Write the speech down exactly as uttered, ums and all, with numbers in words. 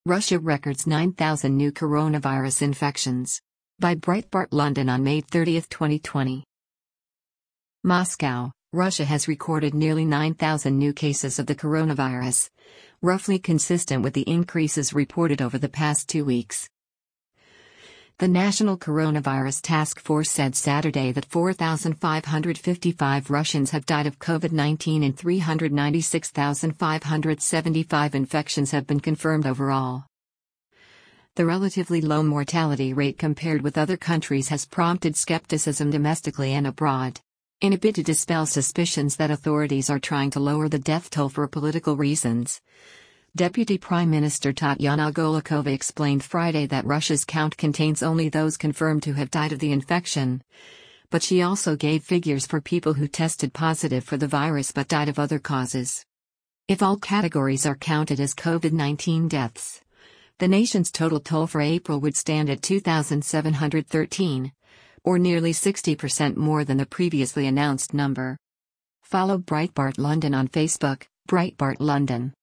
Russia records nine thousand new coronavirus infections. By Breitbart London on May thirtieth, twenty twenty. Moscow, Russia has recorded nearly nine thousand new cases of the coronavirus, roughly consistent with the increases reported over the past two weeks. The National Coronavirus Task Force said Saturday that four thousand five hundred fifty-five Russians have died of COVID nineteen and three hundred ninety-six thousand five hundred seventy-five infections have been confirmed overall. The relatively low mortality rate compared with other countries has prompted skepticism domestically and abroad. In a bid to dispel suspicions that authorities are trying to lower the death toll for political reasons, Deputy Prime Minister Tatyana Golikova explained Friday that Russia's count contains only those confirmed to have died of the infection, but she also gave figures for people who tested positive for the virus but died of other causes. If all categories are counted as COVID nineteen deaths, the nation's total toll for April would stand at two thousand seven hundred thirteen, or nearly sixty percent more than the previously announced number. Follow Breitbart London on Facebook, Breitbart London.